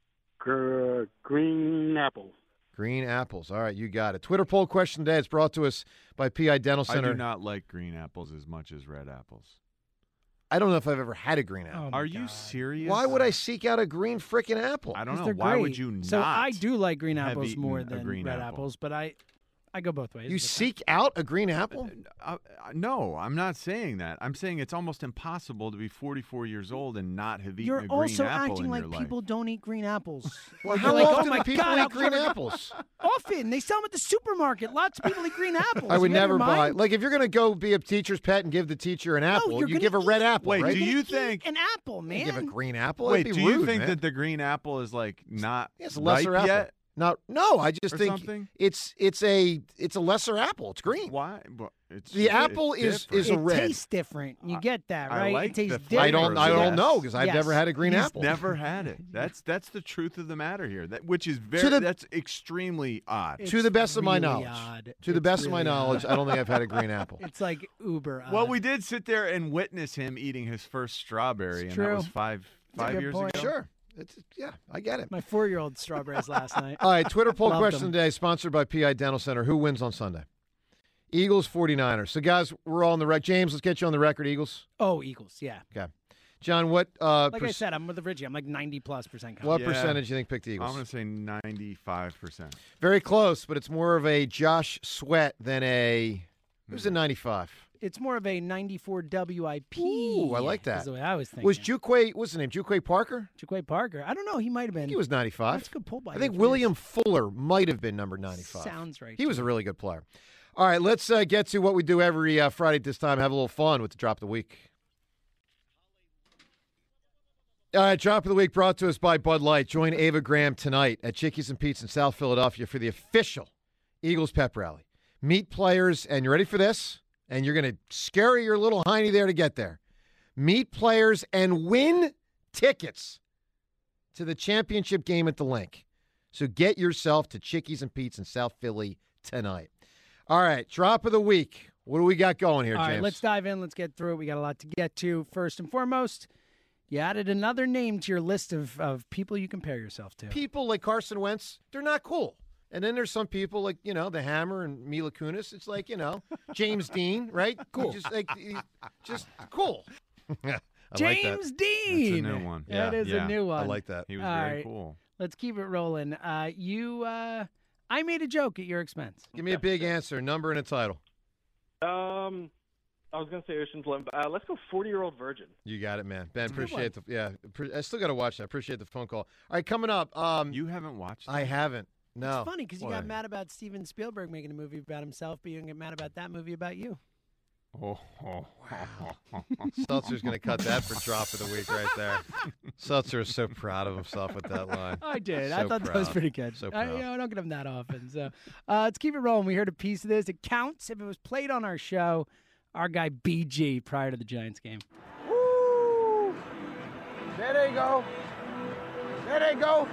Green apple. Green apples. All right, you got it. Twitter poll question today. It's brought to us by PI Dental Center. I do not like green apples as much as red apples. I don't know if I've ever had a green apple. Are you serious? Why would I seek out a green frickin' apple? I don't know. They're Why great. would you not? So I do like green have apples eaten more a than green red apple? apples, but I go both ways. You seek out a green apple? No, I'm not saying that. I'm saying it's almost impossible to be 44 years old and not have eaten You're a green also apple acting in like your life. people don't eat green apples. Well, Like, how they're like, often oh my do people God, eat I'll green never- apples? Often. They sell them at the supermarket. Lots of people eat green apples. I would You out of never your buy. mind? Like, if you're going to go be a teacher's pet and give the teacher an apple, you're you gonna give a red apple, Wait, right? do you think an apple, man? Give a green apple? Wait, That'd be do you rude, think man. that the green apple is like not It's a lesser ripe apple. yet? No, I just Or think something? it's a lesser apple. It's green. Why? Well, The apple is a It red. tastes different. You get that, I right? like it tastes the different. I don't know because I've Yes. never had a green He's apple. never had it. That's the truth of the matter here. Which is that's extremely odd. To the best of my really knowledge. odd. To the It's best of my really knowledge, odd. I don't think I've had a green apple. It's like uber odd. Well, we did sit there and witness him eating his first strawberry, It's and that was true. five That's a good years point. ago. Sure. I get it. My 4-year-old strawberries last night. All right, Twitter poll Loved question them. today, sponsored by PI Dental Center. Who wins on Sunday? Eagles, 49ers. So, guys, we're all on the record. James, let's get you on the record, Eagles. Oh, Eagles, yeah. Okay. John, what Like I said, I'm with Richie. I'm like 90+% confident. what percentage do you think picked the I'm Eagles? going to say 95%. Very close, but it's more of a Josh Sweat than a – who's a 95? It's more of a 94 WIP. Ooh, I like that. Is the way I was thinking. Was Juquay – what's his name? Juquay Parker? Juquay Parker? I don't know. He might have been. He was 95. That's a good pull by I you think for William Fuller might have been number 95. Sounds right. He was a really good player. All right, let's get to what we do every Friday at this time. Have a little fun with the Drop of the Week. All right, Drop of the Week brought to us by Bud Light. Join Ava Graham tonight at Chickies and Pete's in South Philadelphia for the official Eagles pep rally. Meet players, and you ready for this? And you're going to scare your little hiney there to get there. Meet players and win tickets to the championship game at the Link. So get yourself to Chickies and Pete's in South Philly tonight. All right, Drop of the Week. What do we got going here, All James? right, let's dive in. Let's get through it. We got a lot to get to. First and foremost, you added another name to your list of people you compare yourself to. People like Carson Wentz, they're not cool. And then there's some people like, the Hammer and Mila Kunis. It's like, James Dean, right? Cool. Just cool. I like James that. Dean. That's a new one. That is a new one. I like that. He was All very right. cool. Let's keep it rolling. I made a joke at your expense. Give me a big answer, number and a title. I was going to say Ocean's 11. Let's go 40-year-old virgin. You got it, man. Ben, appreciate I still got to watch that. Appreciate the phone call. All right, coming up. You haven't watched it? I haven't. No. It's funny because you Boy. got mad about Steven Spielberg making a movie about himself, but you didn't get mad about that movie about you. Oh, wow. Seltzer's going to cut that for Drop of the Week right there. Seltzer is so proud of himself with that line. I did. So I thought that was proud. pretty good. So I proud. don't get him that often. So let's keep it rolling. We heard a piece of this. It counts if it was played on our show. Our guy BG prior to the Giants game. Woo! There they go. There they go.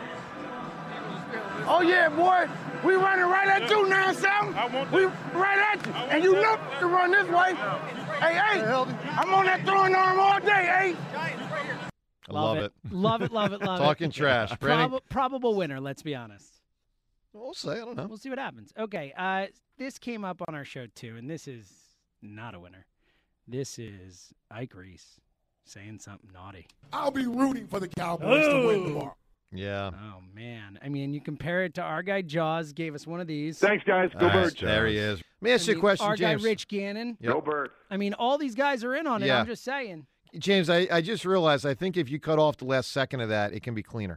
Oh, yeah, boy. We running right at you now, Sam. We right at you. And you look to run this way. Hey, I'm on that throwing arm all day, I love it. Love it, love it, love it. Talking trash. Brandon? Probable winner, let's be honest. We'll say. I don't know. We'll see what happens. Okay, this came up on our show, too, and this is not a winner. This is Ike Reese saying something naughty. I'll be rooting for the Cowboys to win tomorrow. Yeah. Oh, man. I mean, you compare it to our guy Jaws gave us one of these. Thanks, guys. Go Birds. There he is. Let me ask you a question, Our James. guy Rich Gannon. Yep. Go Birds. I mean, all these guys are in on it. Yeah. I'm just saying. James, I just realized I think if you cut off the last second of that, it can be cleaner.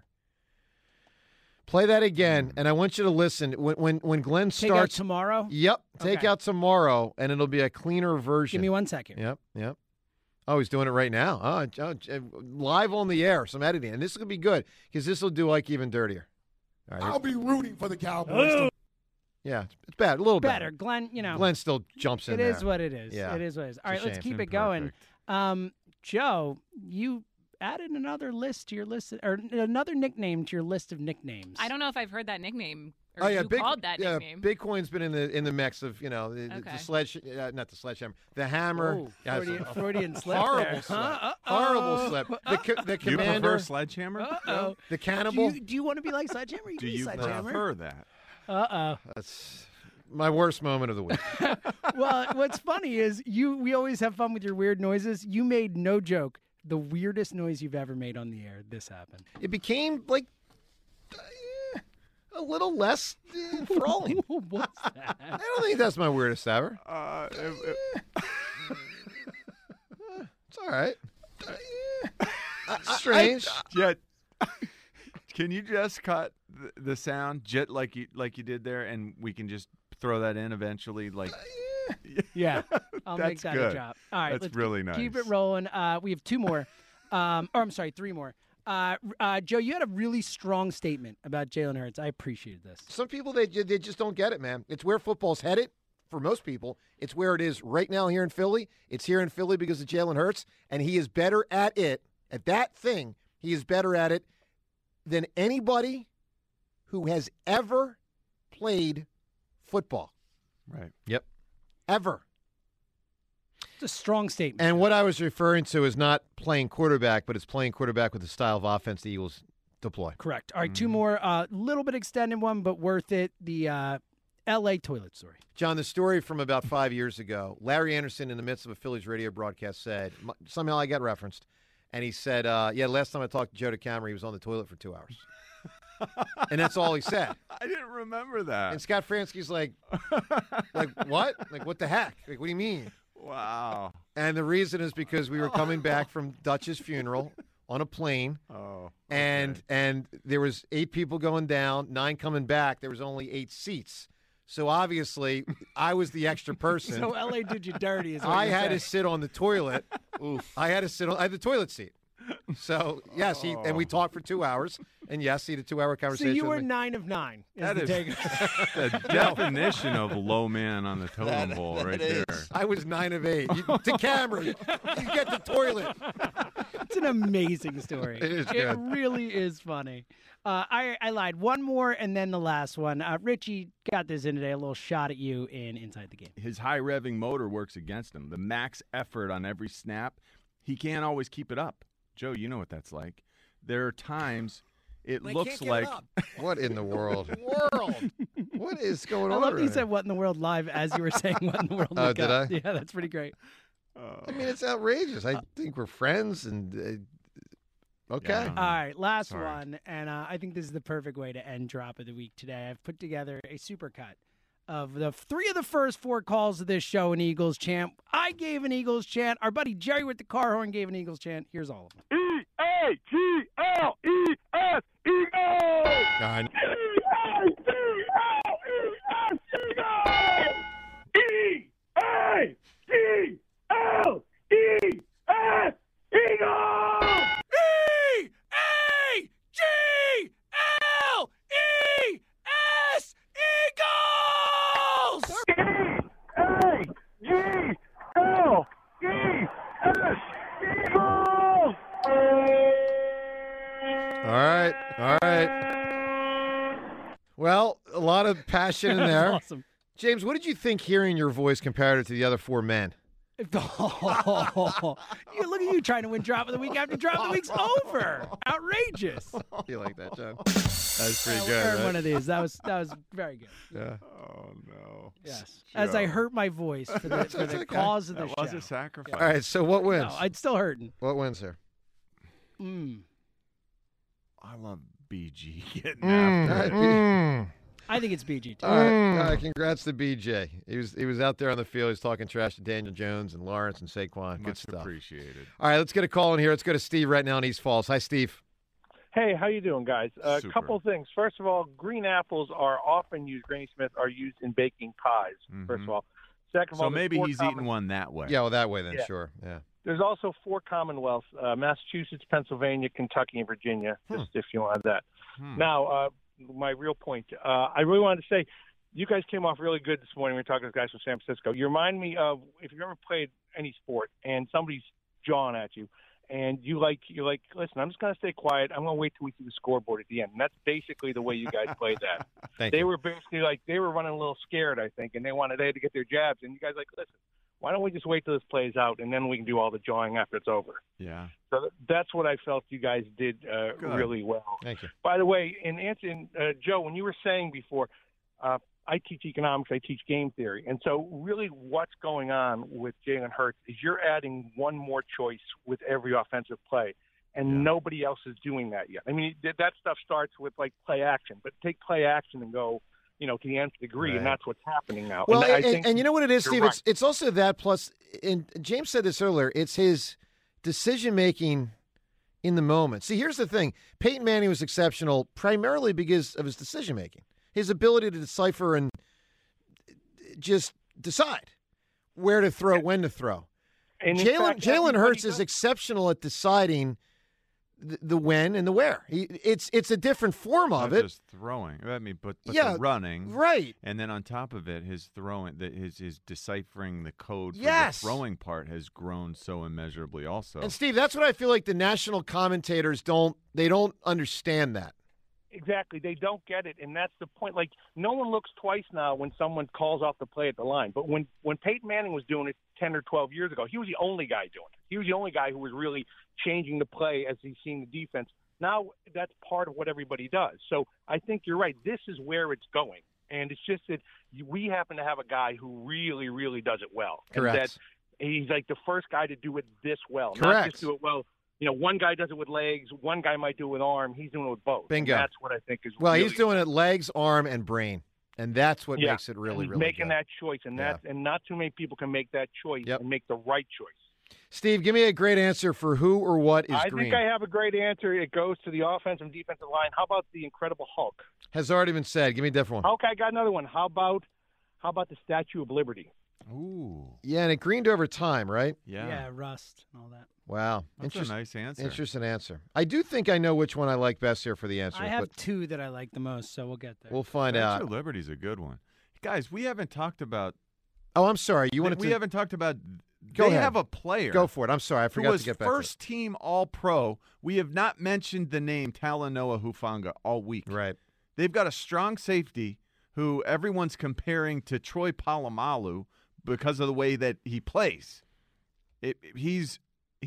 Play that again, and I want you to listen. When Glenn Take out starts tomorrow? Yep. Take Okay. out tomorrow, and it'll be a cleaner version. Give me 1 second. Yep. Oh, he's doing it right now. Live on the air, some editing. And this will be good because this will do like even dirtier. All right, I'll be rooting for the Cowboys to yeah, it's bad. A little Better. Glenn, Glenn still jumps in It there. is what it is. Yeah. It is what it is. All It's right, a let's shame. keep it going. Joe, you added another list to your list, or another nickname to your list of nicknames. I don't know if I've heard that nickname. Or Oh yeah, you called that nickname. Bitcoin's been in the mix of the Okay. sledge, not the sledgehammer, the hammer. Oh, Yeah, Freudian slip horrible there. slip, Huh? horrible slip. The Do you commander, prefer Sledgehammer? Uh-oh. the cannibal. Do you want to be like Sledgehammer? You Do can be you Sledgehammer. prefer that? Uh-oh. That's my worst moment of the week. Well, what's funny is we always have fun with your weird noises. You made, no joke, the weirdest noise you've ever made on the air. This happened. It became like a little less enthralling. What's that? I don't think that's my weirdest ever. It's all right. Strange. Jet. Can you just cut the sound Jet like you did there, and we can just throw that in eventually? Like, Yeah, I'll make That's that good. a drop. All right, That's let's really keep nice. it rolling. We have two more. I'm sorry, three more. Joe, you had a really strong statement about Jalen Hurts. I appreciated this. Some people, they just don't get it, man. It's where football's headed for most people. It's where it is right now here in Philly. It's here in Philly because of Jalen Hurts, and he is better at it, at that thing. He is better at it than anybody who has ever played football. Right. Yep. Ever. It's a strong statement. And what I was referring to is not playing quarterback, but it's playing quarterback with the style of offense the Eagles deploy. Correct. All right, two more. Little bit extended one, but worth it. The L.A. toilet story. John, the story from about 5 years ago, Larry Anderson, in the midst of a Phillies radio broadcast, said, somehow I got referenced, and he said, last time I talked to Joe DeCamera, he was on the toilet for 2 hours. And that's all he said. I didn't remember that. And Scott Fransky's like what? Like, what the heck? Like, what do you mean? Wow. And the reason is because we were coming back from Dutch's funeral on a plane. Oh. Okay. And there was 8 people going down, 9 coming back. There was only 8 seats. So obviously, I was the extra person. So L.A. did you dirty. Is what I you're had saying. to sit on the toilet. I had the toilet seat. So, yes, and we talked for 2 hours. And, yes, he had a 2-hour So conversation you were with me. 9 of 9. That is the the definition of low man on the totem pole right there. I was 9 of 8. To camera, you get the toilet. It's an amazing story. It is It good. really is funny. I lied. One more and then the last one. Richie got this in today, a little shot at you in Inside the Game. His high revving motor works against him. The max effort on every snap, he can't always keep it up. Joe, you know what that's like. There are times it looks like What in the world? What is going I on? love that you right said "What in the world" live as you were saying "What in the world." Oh, look did up. I? Yeah, that's pretty great. I mean, it's outrageous. I think we're friends, and okay. All right, last Sorry. one, and I think this is the perfect way to end Drop of the Week today. I've put together a supercut of the 3 of the first 4 calls of this show an Eagles chant. I gave an Eagles chant. Our buddy Jerry with the car horn gave an Eagles chant. Here's all of them. E-A-G-L-E-S, Eagles! God. E-A-G-L-E-S, Eagles! E-A-G-L-E-S, Eagles! E-A-G-L-E-S, Eagles! E-A-G-L-E-S, Eagles! All right. Well, a lot of passion in there. Awesome. James, what did you think hearing your voice compared to the other 4 men? Oh, look at you trying to win Drop of the Week after Drop of the Week's over. Outrageous. You like that, John? That's pretty good. Earned Right? one of these. That was very good. Yeah. Oh, no. Yes. As I hurt my voice for the okay. cause of the That show. was a sacrifice. All right, so what wins? No, I'd still hurting. What wins here? I love BG getting after it. I think it's BG too. All right, congrats to BJ. He was out there on the field. He was talking trash to Daniel Jones and Lawrence and Saquon. Good Much stuff. appreciated. All right, let's get a call in here. Let's go to Steve right now in East Falls. Hi, Steve. Hey, how you doing, guys? A Super. couple things. First of all, green apples are often used. Granny Smith are used in baking pies. First of all. Second of So all, there's maybe 4 he's eating one that way. Yeah, well, that way then, Yeah. sure. Yeah. There's also 4 Commonwealths: Massachusetts, Pennsylvania, Kentucky, and Virginia. Just if you want that. Now, my real point. I really wanted to say, you guys came off really good this morning. We were talking to guys from San Francisco. You remind me of if you ever played any sport and somebody's jawing at you, and you're like, listen, I'm just going to stay quiet. I'm going to wait till we see the scoreboard at the end. And that's basically the way you guys played that. They were basically like, they were running a little scared, I think, and they had to get their jabs. And you guys like, listen, why don't we just wait till this plays out, and then we can do all the jawing after it's over. Yeah. So that's what I felt you guys did really well. Thank you. By the way, in answering Joe, when you were saying before, I teach economics, I teach game theory. And so really what's going on with Jalen Hurts is you're adding one more choice with every offensive play, and nobody else is doing that yet. I mean, that stuff starts with, like, play action, but take play action and go, to the nth degree, Right. and that's what's happening now. Well, and I think and you know what it is, you're Steve? right. It's also that plus, and James said this earlier, it's his decision-making in the moment. See, here's the thing. Peyton Manning was exceptional primarily because of his decision-making, his ability to decipher and just decide where to throw, when to throw. And in fact, Jalen everybody Hurts is does. exceptional at deciding the when and the where. It's a different form of Not it. just throwing. I mean, but Yeah, the running, right? And then on top of it, his throwing, his deciphering the code for Yes. the throwing part has grown so immeasurably. Also, And Steve, that's what I feel like the national commentators don't understand that. Exactly. They don't get it, and that's the point. Like, no one looks twice now when someone calls off the play at the line. But when Peyton Manning was doing it 10 or 12 years ago, he was the only guy doing it. He was the only guy who was really changing the play as he's seeing the defense. Now that's part of what everybody does. So I think you're right. This is where it's going. And it's just that we happen to have a guy who really, really does it well. Correct. And that he's like the first guy to do it this well. Correct. Not just do it well. You know, one guy does it with legs, one guy might do it with arm. He's doing it with both. Bingo. And that's what I think is Well, really he's doing it legs, arm, and brain, and that's what makes it really, he's really making good. that choice, and and not too many people can make that choice and make the right choice. Steve, give me a great answer for who or what is I green. think I have a great answer. It goes to the offensive and defensive line. How about the Incredible Hulk? Has already been said. Give me a different one. Hulk, I got another one. How about the Statue of Liberty? Ooh. Yeah, and it greened over time, right? Yeah, rust and all that. Wow. That's a nice answer. Interesting answer. I do think I know which one I like best here for the answer. I have but two that I like the most, so we'll get there. we'll find Statue out. of Liberty's a good one. Guys, we haven't talked about. Oh, I'm sorry. You wanted we to. haven't talked about. Go they ahead. have a player. Go for it. I'm sorry. I forgot who was to get back to it. first team All Pro. We have not mentioned the name Talanoa Hufanga all week. Right. They've got a strong safety who everyone's comparing to Troy Polamalu because of the way that he plays. He's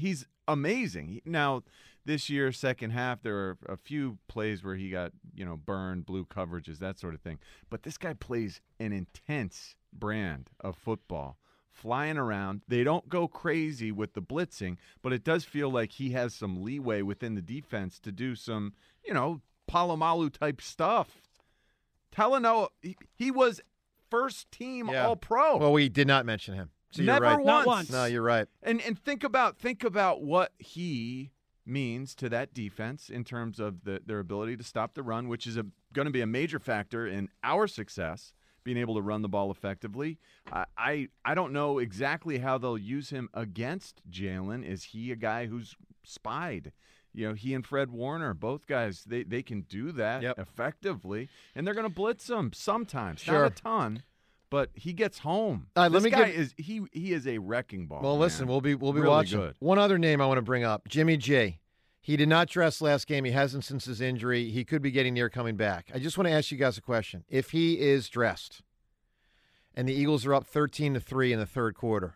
amazing. Now, this year, second half, there were a few plays where he got, burned, blue coverages, that sort of thing. But this guy plays an intense brand of football, flying around. They don't go crazy with the blitzing, but it does feel like he has some leeway within the defense to do some, Polamalu-type stuff. Talanoa, he was first team All-Pro. Well, we did not mention him. So you're Never right. once. Not once. No, you're right. And think about what he means to that defense in terms of their ability to stop the run, which is going to be a major factor in our success, being able to run the ball effectively. I don't know exactly how they'll use him against Jalen. Is he a guy who's spied? He and Fred Warner, both guys, they can do that effectively, and they're going to blitz him sometimes, not a ton. But he gets home. This guy is a wrecking ball. Well, listen, we'll be Really watching. good. One other name I want to bring up, Jimmy G. He did not dress last game. He hasn't since his injury. He could be getting near coming back. I just want to ask you guys a question. If he is dressed and the Eagles are up 13-3 in the third quarter,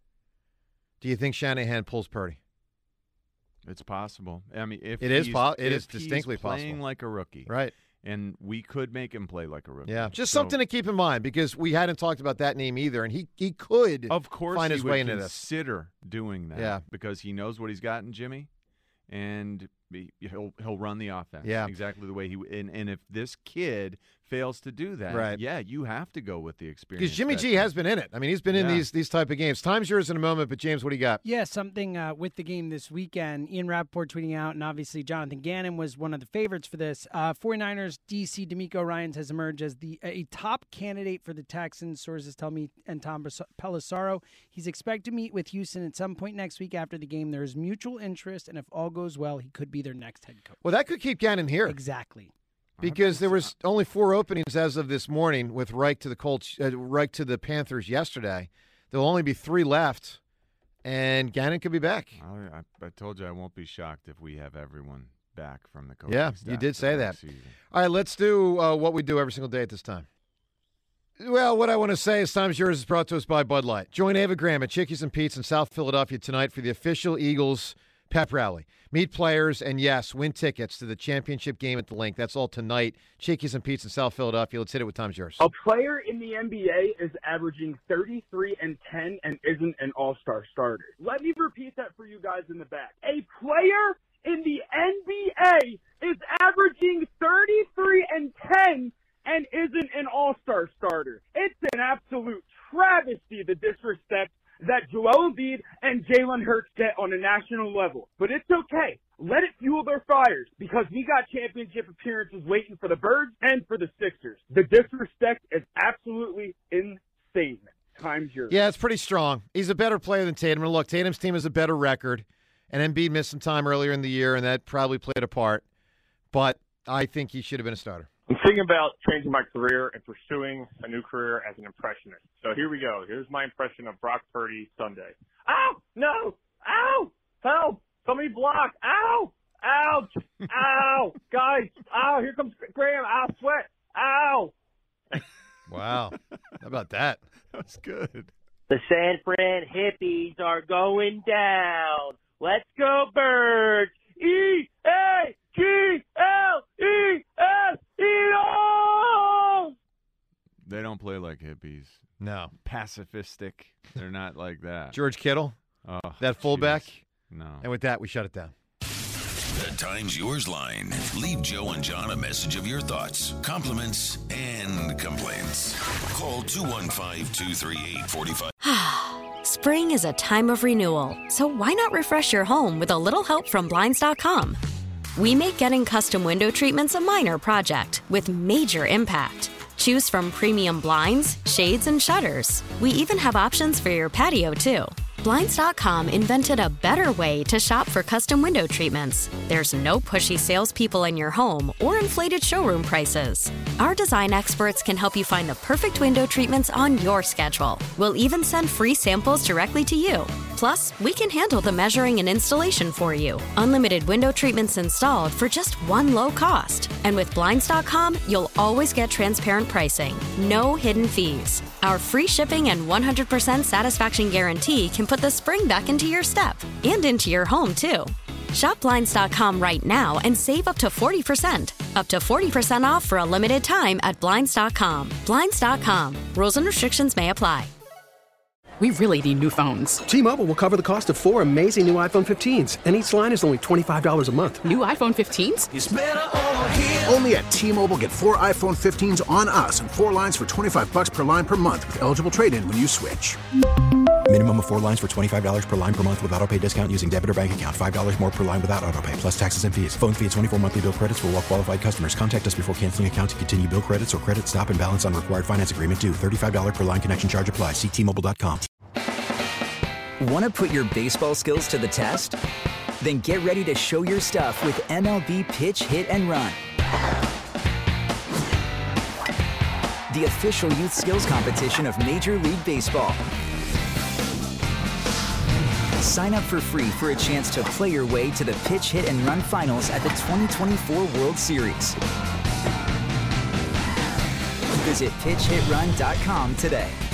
do you think Shanahan pulls Purdy? It's possible. I mean, if It is he's- po- it if is distinctly he's playing possible. like a rookie, Right. And we could make him play like a rookie. Yeah, just So, something to keep in mind because we hadn't talked about that name either, and he could Of course, find he his would way into this. consider doing that. Yeah. because he knows what he's got in Jimmy, and he'll run the offense. Yeah. exactly the way he. And if this kid fails to do that, Right. yeah, you have to go with the experience. Because Jimmy G has been in it. I mean, he's been in Yeah. these type of games. Time's yours in a moment, but James, what do you got? Yeah, something with the game this weekend. Ian Rappaport tweeting out, and obviously Jonathan Gannon was one of the favorites for this. 49ers DC D'Amico Ryans has emerged as a top candidate for the Texans, sources tell me, and Tom Pelissaro. He's expected to meet with Houston at some point next week after the game. There is mutual interest, and if all goes well, he could be their next head coach. Well, that could keep Gannon here. Exactly. Because there was only 4 openings as of this morning with Reich to the Colts, Reich to the Panthers yesterday. There'll only be 3 left, and Gannon could be back. I told you I won't be shocked if we have everyone back from the coaching Yeah, staff you did for say next that. season. All right, let's do what we do every single day at this time. Well, what I want to say is Time's Yours is brought to us by Bud Light. Join Ava Graham at Chickies and Pete's in South Philadelphia tonight for the official Eagles pep rally. Meet players and, yes, win tickets to the championship game at the Link. That's all tonight. Chickies and Pete's in South Philadelphia. Let's hit it with Time's Yours. A player in the NBA is averaging 33-10 and isn't an all-star starter. Let me repeat that for you guys in the back. A player in the NBA is averaging 33-10 and isn't an all-star starter. It's an absolute travesty, the disrespect that Joel Embiid and Jalen Hurts get on a national level. But it's okay. Let it fuel their fires because we got championship appearances waiting for the Birds and for the Sixers. The disrespect is absolutely insane. Time's yours. Yeah, it's pretty strong. He's a better player than Tatum. And look, Tatum's team has a better record. And Embiid missed some time earlier in the year, and that probably played a part. But I think he should have been a starter. I'm thinking about changing my career and pursuing a new career as an impressionist. So here we go. Here's my impression of Brock Purdy Sunday. Ow! No! Ow! Help! Somebody block! Ow! Ouch! Ow! Guys! Ow! Here comes Graham! Ow! Sweat! Ow! Wow. How about that? That's good. The San Fran hippies are going down. Let's go, Birds! E-A-G-L-E-S-E-O! They don't play like hippies. No. Pacifistic. They're not like that. George Kittle, Oh, that fullback. jeez. No. And with that, we shut it down. The Time's Yours line. Leave Joe and John a message of your thoughts, compliments, and complaints. Call 215-238-45. Spring is a time of renewal, so why not refresh your home with a little help from Blinds.com? We make getting custom window treatments a minor project with major impact. Choose from premium blinds, shades, and shutters. We even have options for your patio, too. Blinds.com invented a better way to shop for custom window treatments. There's no pushy salespeople in your home or inflated showroom prices. Our design experts can help you find the perfect window treatments on your schedule. We'll even send free samples directly to you. Plus, we can handle the measuring and installation for you. Unlimited window treatments installed for just one low cost. And with Blinds.com, you'll always get transparent pricing. No hidden fees. Our free shipping and 100% satisfaction guarantee can put the spring back into your step and into your home, too. Shop Blinds.com right now and save up to 40%. Up to 40% off for a limited time at Blinds.com. Blinds.com. Rules and restrictions may apply. We really need new phones. T-Mobile will cover the cost of 4 amazing new iPhone 15s, and each line is only $25 a month. New iPhone 15s? It's better over here. Only at T-Mobile, get 4 iPhone 15s on us and 4 lines for $25 per line per month with eligible trade-in when you switch. Minimum of 4 lines for $25 per line per month with autopay discount using debit or bank account. $5 more per line without autopay, plus taxes and fees. Phone fee at 24 monthly bill credits for well-qualified customers. Contact us before canceling account to continue bill credits or credit stop and balance on required finance agreement due. $35 per line connection charge applies. See T-Mobile.com. Want to put your baseball skills to the test? Then get ready to show your stuff with MLB Pitch, Hit, and Run. The official youth skills competition of Major League Baseball. Sign up for free for a chance to play your way to the Pitch, Hit, and Run finals at the 2024 World Series. Visit PitchHitRun.com today.